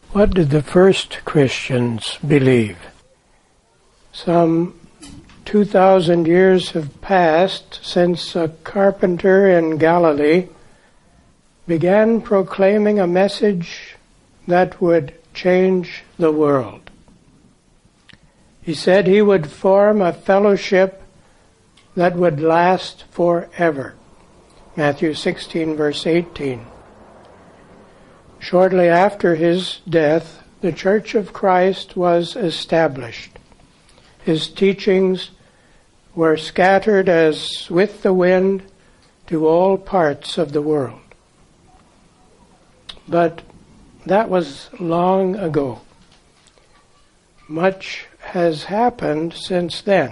What did the first Christians believe? Some 2,000 years have passed since a carpenter in Galilee began proclaiming a message that would change the world. He said he would form a fellowship that would last forever. Matthew 16, verse 18. Shortly after his death, the Church of Christ was established. His teachings were scattered as with the wind to all parts of the world. But that was long ago. Much has happened since then.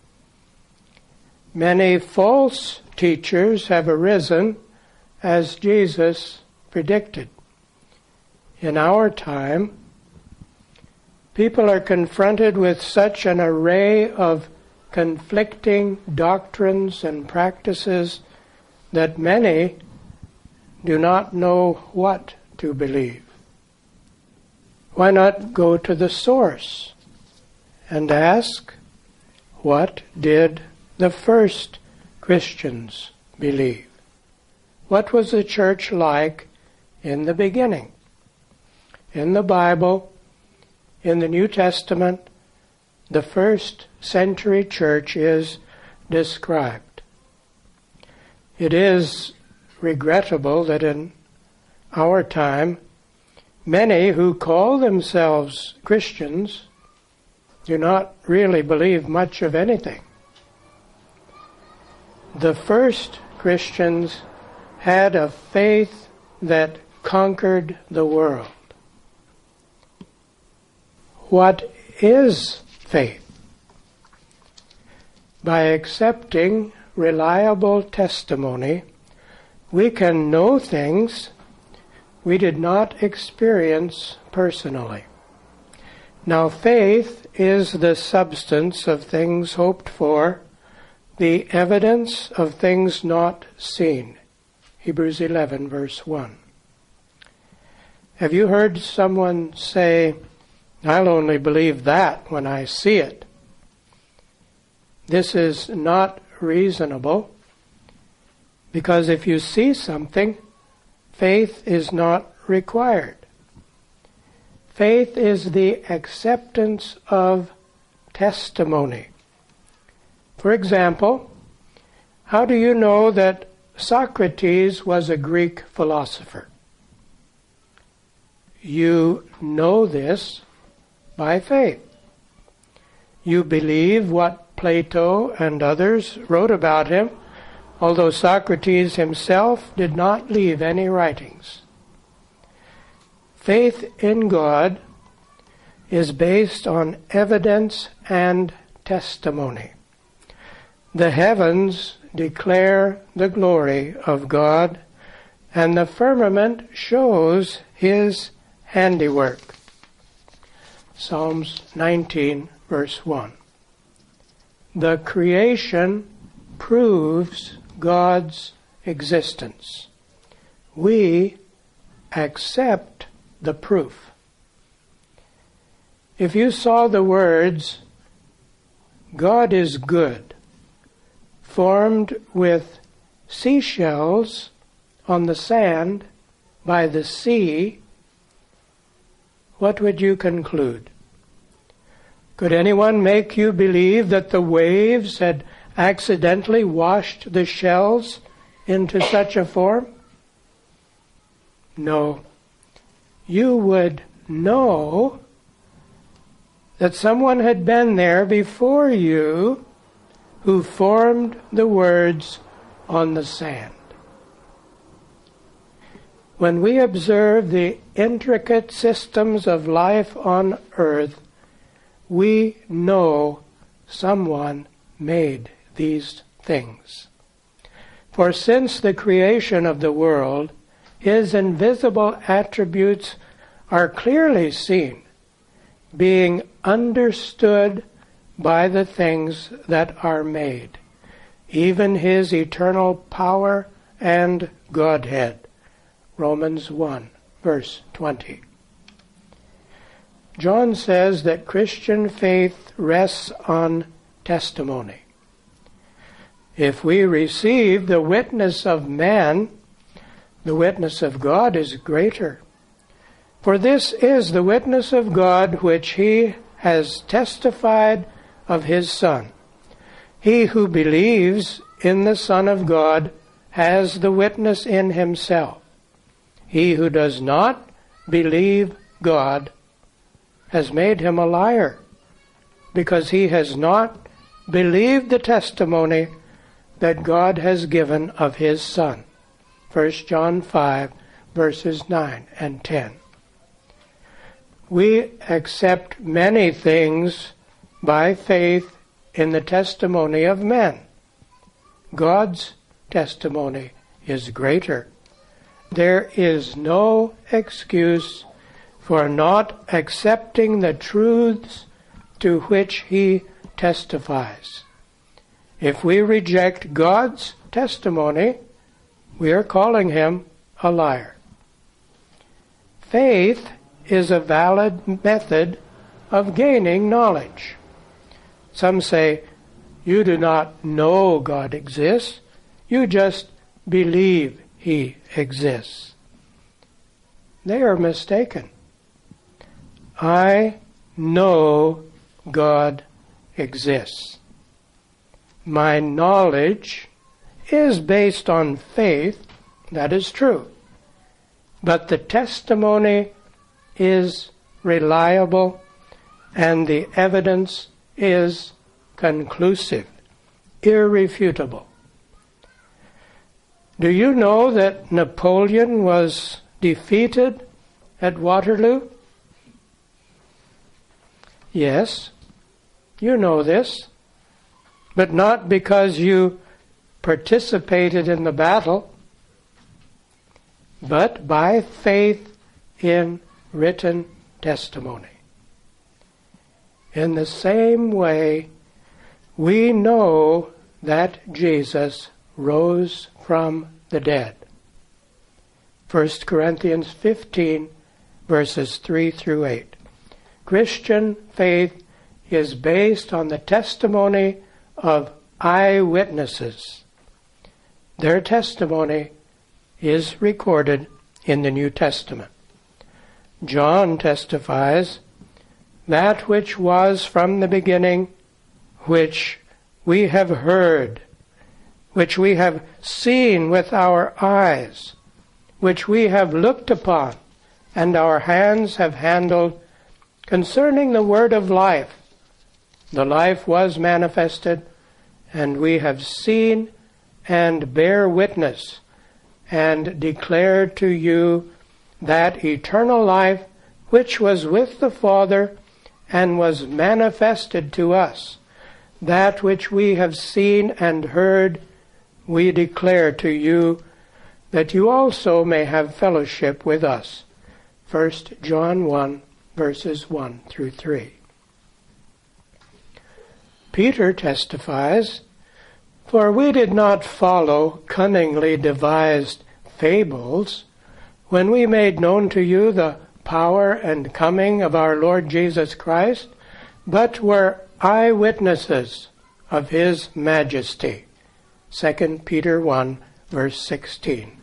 Many false teachers have arisen, as Jesus predicted. In our time, people are confronted with such an array of conflicting doctrines and practices that many do not know what to believe. Why not go to the source and ask, what did the first Christians believe? What was the church like in the beginning? In the Bible, in the New Testament, the first century church is described. It is regrettable that in our time, many who call themselves Christians do not really believe much of anything. The first Christians had a faith that conquered the world. What is faith? By accepting reliable testimony, we can know things we did not experience personally. Now, faith is the substance of things hoped for, the evidence of things not seen. Hebrews 11, verse 1. Have you heard someone say, I'll only believe that when I see it? This is not reasonable, because if you see something, faith is not required. Faith is the acceptance of testimony. For example, how do you know that Socrates was a Greek philosopher? You know this by faith. You believe what Plato and others wrote about him, although Socrates himself did not leave any writings. Faith in God is based on evidence and testimony. The heavens declare the glory of God, and the firmament shows His handiwork. Psalms 19, verse 1. The creation proves God's existence. We accept the proof. If you saw the words, God is good, formed with seashells on the sand by the sea, what would you conclude? Could anyone make you believe that the waves had accidentally washed the shells into such a form? No. You would know that someone had been there before you who formed the words on the sand. When we observe the intricate systems of life on earth, we know someone made these things. For since the creation of the world, His invisible attributes are clearly seen, being understood by the things that are made, even His eternal power and Godhead. Romans 1, verse 20. John says that Christian faith rests on testimony. If we receive the witness of man, the witness of God is greater. For this is the witness of God which he has testified of his Son. He who believes in the Son of God has the witness in himself. He who does not believe God has made him a liar, because he has not believed the testimony that God has given of his Son. 1 John 5, verses 9 and 10. We accept many things by faith in the testimony of men. God's testimony is greater. There is no excuse for not accepting the truths to which he testifies. If we reject God's testimony, we are calling him a liar. Faith is a valid method of gaining knowledge. Some say, you do not know God exists, you just believe he exists. They are mistaken. I know God exists. My knowledge is based on faith, that is true. But the testimony is reliable and the evidence is conclusive, irrefutable. Do you know that Napoleon was defeated at Waterloo? Yes, you know this, but not because you participated in the battle, but by faith in written testimony. In the same way, we know that Jesus rose from the dead. 1 Corinthians 15, verses 3 through 8. Christian faith is based on the testimony of eyewitnesses. Their testimony is recorded in the New Testament. John testifies, that which was from the beginning, which we have heard, which we have seen with our eyes, which we have looked upon, and our hands have handled, concerning the word of life. The life was manifested, and we have seen and bear witness, and declare to you that eternal life which was with the Father and was manifested to us. That which we have seen and heard, we declare to you, that you also may have fellowship with us. 1 John 1, verses 1 through 3. Peter testifies, for we did not follow cunningly devised fables when we made known to you the power and coming of our Lord Jesus Christ, but were eyewitnesses of his majesty. 2 Peter 1, verse 16.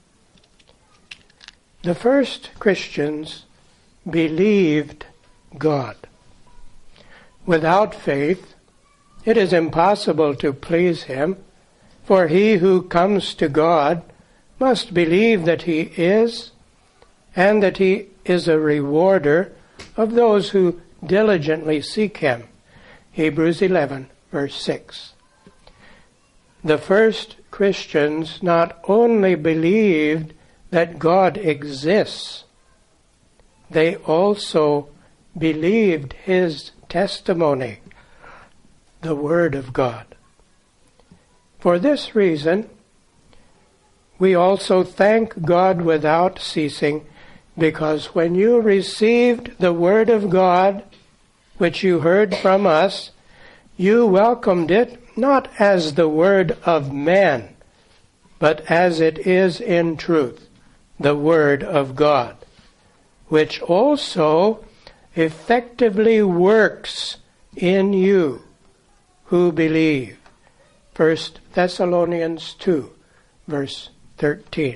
The first Christians believed God. Without faith, it is impossible to please him, for he who comes to God must believe that he is, and that he is a rewarder of those who diligently seek him. Hebrews 11, verse 6. The first Christians not only believed that God exists, they also believed his testimony, the Word of God. For this reason, we also thank God without ceasing, because when you received the Word of God, which you heard from us, you welcomed it not as the word of man, but as it is in truth, the Word of God, which also effectively works in you who believe. 1 Thessalonians 2, verse 13.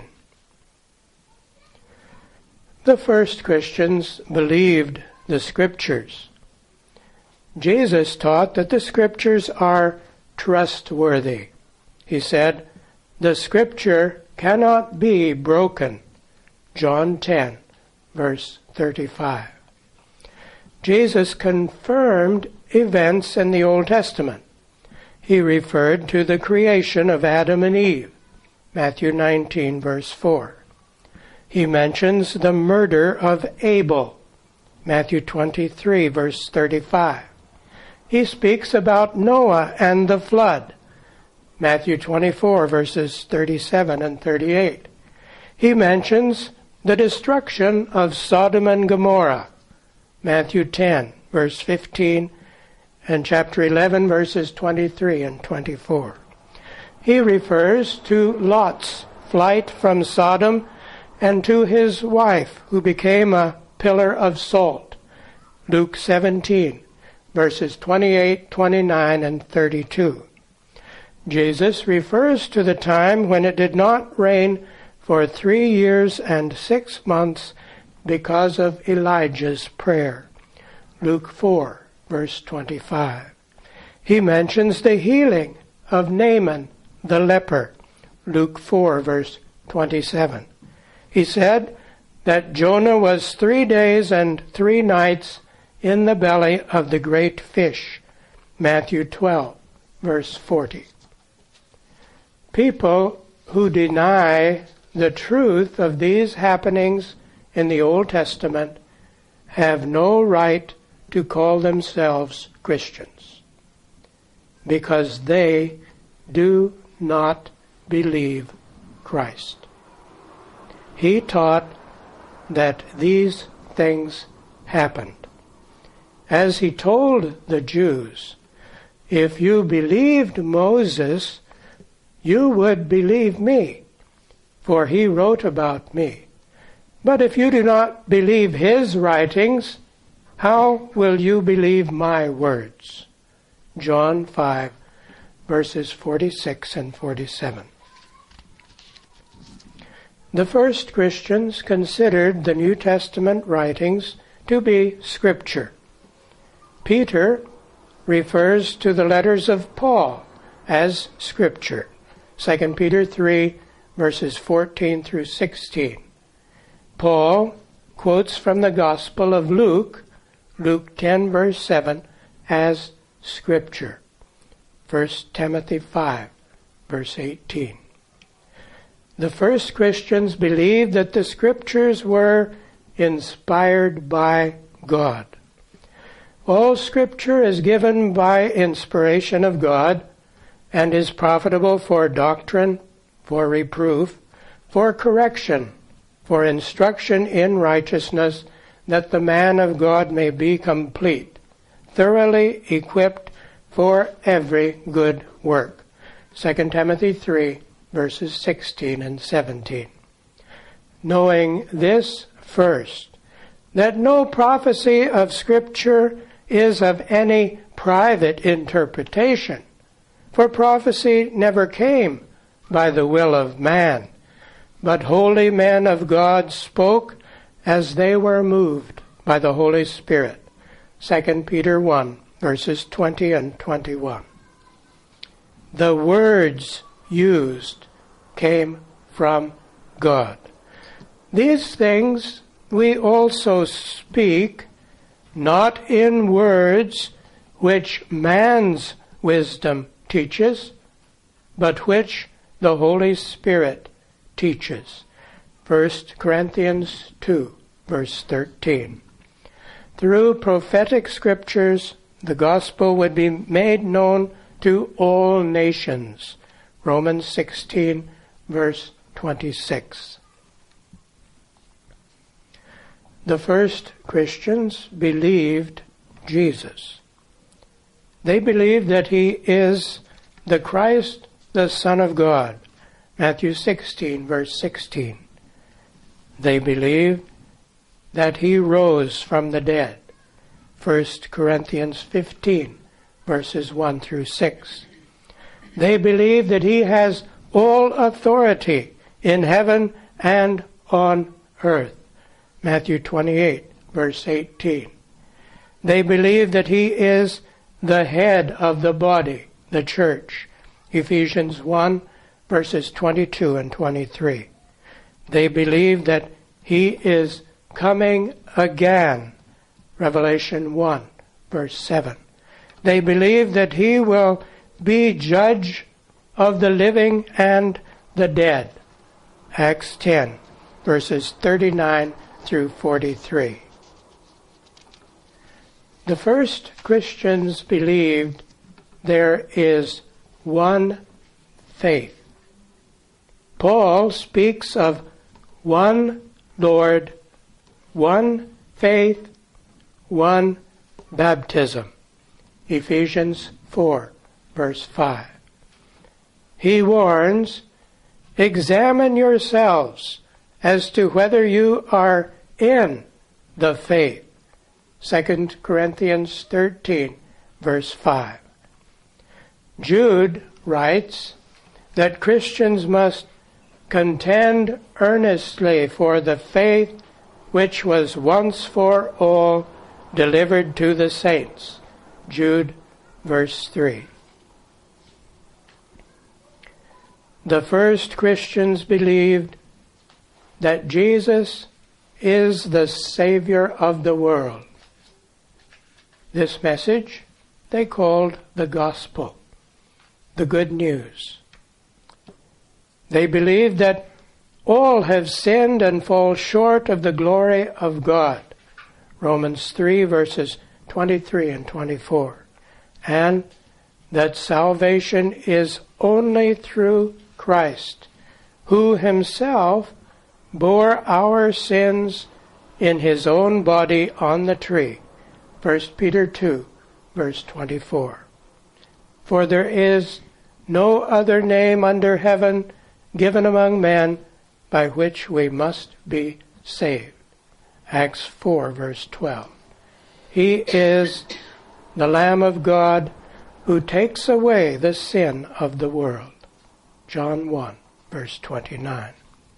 The first Christians believed the Scriptures. Jesus taught that the Scriptures are trustworthy. He said, "The Scripture cannot be broken." John 10, verse 35. Jesus confirmed events in the Old Testament. He referred to the creation of Adam and Eve, Matthew 19, verse 4. He mentions the murder of Abel, Matthew 23, verse 35. He speaks about Noah and the flood, Matthew 24, verses 37 and 38. He mentions the destruction of Sodom and Gomorrah, Matthew 10, verse 15, and chapter 11, verses 23 and 24. He refers to Lot's flight from Sodom and to his wife, who became a pillar of salt, Luke 17, verses 28, 29, and 32. Jesus refers to the time when it did not rain for 3 years and 6 months because of Elijah's prayer, Luke 4, verse 25. He mentions the healing of Naaman the leper, Luke 4, verse 27. He said that Jonah was 3 days and 3 nights in the belly of the great fish, Matthew 12, verse 40. People who deny the truth of these happenings in the Old Testament have no right to call themselves Christians, because they do not believe Christ. He taught that these things happened. As he told the Jews, "If you believed Moses, you would believe me, for he wrote about me. But if you do not believe his writings, how will you believe my words?" John 5, verses 46 and 47. The first Christians considered the New Testament writings to be Scripture. Peter refers to the letters of Paul as Scripture, 2 Peter 3, verses 14 through 16. Paul quotes from the Gospel of Luke, Luke 10, verse 7, as Scripture, 1 Timothy 5, verse 18. The first Christians believed that the Scriptures were inspired by God. All Scripture is given by inspiration of God and is profitable for doctrine, for reproof, for correction, for instruction in righteousness, that the man of God may be complete, thoroughly equipped for every good work. 2 Timothy 3, verses 16 and 17. Knowing this first, that no prophecy of Scripture is of any private interpretation, for prophecy never came by the will of man, but holy men of God spoke as they were moved by the Holy Spirit. 2 Peter 1, verses 20 and 21. The words used came from God. These things we also speak, not in words which man's wisdom teaches, but which the Holy Spirit teaches. 1 Corinthians 2, verse 13. Through prophetic scriptures, the gospel would be made known to all nations. Romans 16, verse 26. The first Christians believed Jesus. They believed that he is the Christ, the Son of God. Matthew 16, verse 16. They believed that he rose from the dead. 1 Corinthians 15, verses 1 through 6. They believe that he has all authority in heaven and on earth. Matthew 28, verse 18. They believe that he is the head of the body, the church. Ephesians 1, verses 22 and 23. They believe that he is coming again. Revelation 1, verse 7. They believe that he will be judge of the living and the dead. Acts 10, verses 39 through 43. The first Christians believed there is one faith. Paul speaks of one Lord, one faith, one baptism. Ephesians 4, verse 5. He warns, "Examine yourselves as to whether you are in the faith." 2 Corinthians 13, verse 5. Jude writes that Christians must contend earnestly for the faith which was once for all delivered to the saints. Jude, verse 3. The first Christians believed that Jesus is the Savior of the world. This message they called the gospel, the good news. They believed that all have sinned and fall short of the glory of God. Romans 3, verses 23 and 24. And that salvation is only through Christ, who himself bore our sins in his own body on the tree. 1 Peter 2, verse 24. For there is no other name under heaven given among men by which we must be saved. Acts 4, verse 12. He is the Lamb of God who takes away the sin of the world. John 1, verse 29.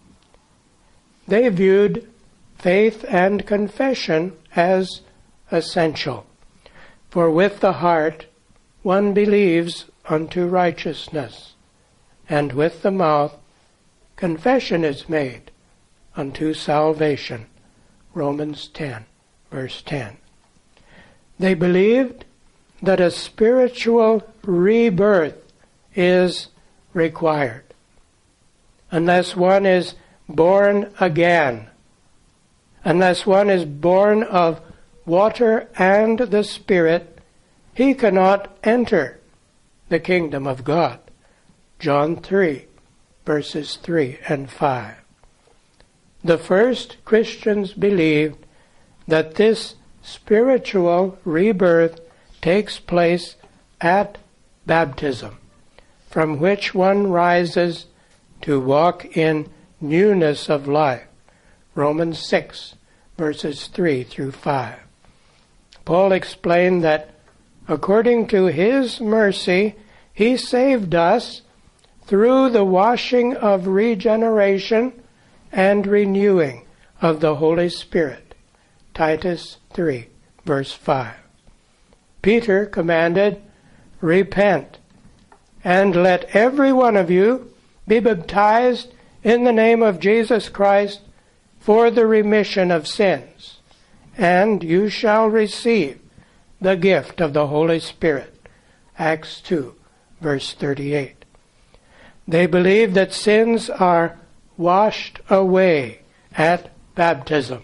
They viewed faith and confession as essential. For with the heart one believes unto righteousness, and with the mouth confession is made unto salvation. Romans 10, verse 10. They believed that a spiritual rebirth is required. Unless one is born again, unless one is born of water and the Spirit, he cannot enter the kingdom of God. John 3, verses 3 and 5. The first Christians believed that this spiritual rebirth takes place at baptism, from which one rises to walk in newness of life. Romans 6, verses 3 through 5. Paul explained that according to his mercy, he saved us through the washing of regeneration and renewing of the Holy Spirit. Titus 3, verse 5. Peter commanded, "Repent, and let every one of you be baptized in the name of Jesus Christ for the remission of sins, and you shall receive the gift of the Holy Spirit." Acts 2, verse 38. They believe that sins are washed away at baptism.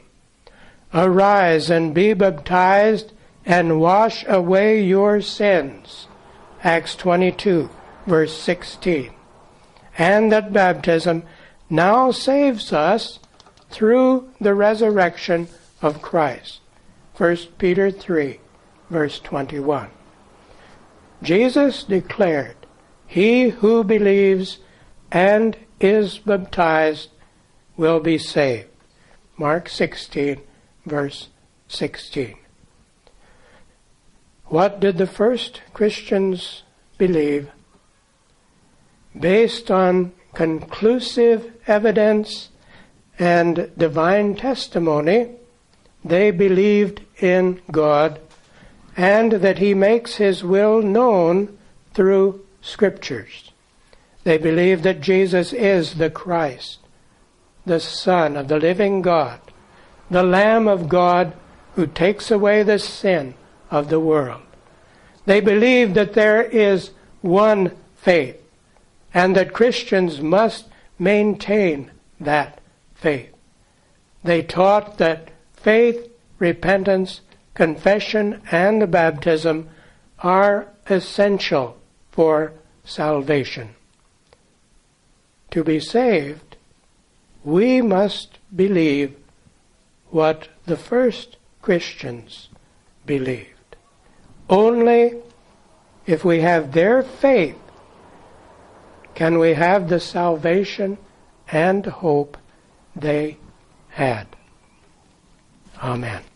Arise and be baptized and wash away your sins. Acts 22, verse 16. And that baptism now saves us through the resurrection of Christ. 1 Peter 3, verse 21. Jesus declared, "He who believes and is baptized will be saved." Mark 16, verse 16. What did the first Christians believe? Based on conclusive evidence and divine testimony, they believed in God and that He makes His will known through Scriptures. They believed that Jesus is the Christ, the Son of the living God, the Lamb of God who takes away the sin of the world. They believed that there is one faith and that Christians must maintain that faith. They taught that faith, repentance, confession, and baptism are essential for salvation. To be saved, we must believe what the first Christians believed. Only if we have their faith can we have the salvation and hope they had. Amen.